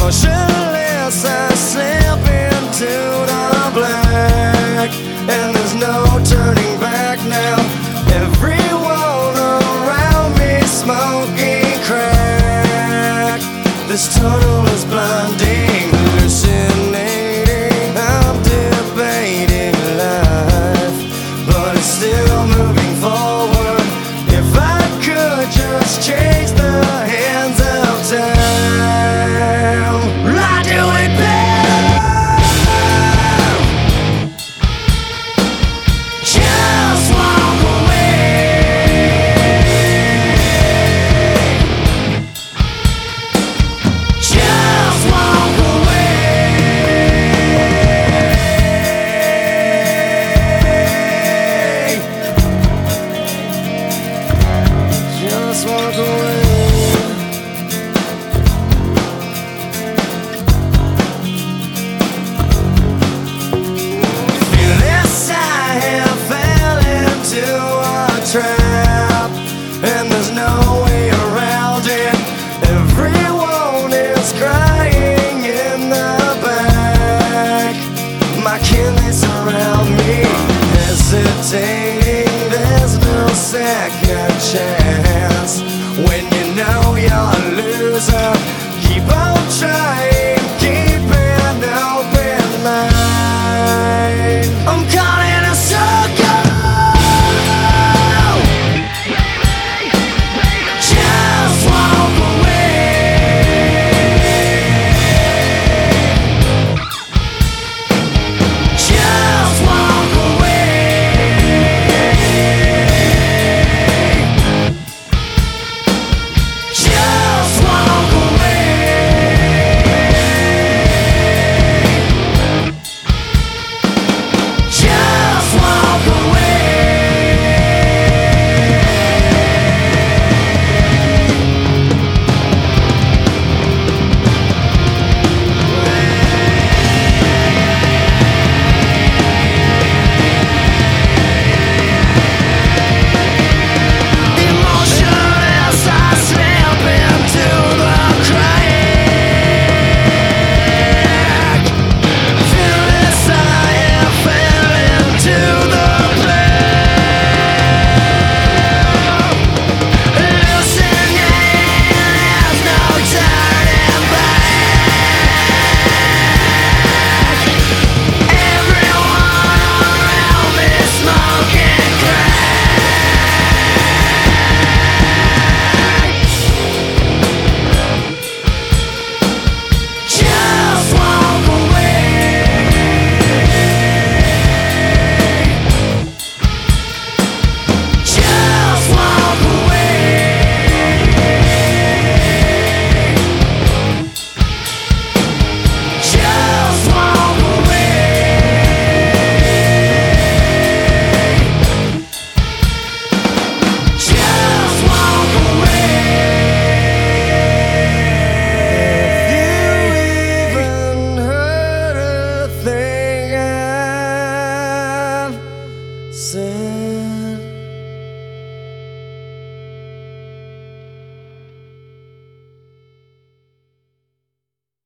Motionless, I slip into the black, and there's no turning back now. Everyone around me smoking crack. This tunnel is blinding, hallucinating. I'm debating life, but it's still moving forward. If I could just change the hands of time, I'd do it better. Just walk away. Just walk away. Just walk away. Trap, and there's no way around it. Everyone is crying in the back. My kin, they surround me, hesitating. There's no second chance.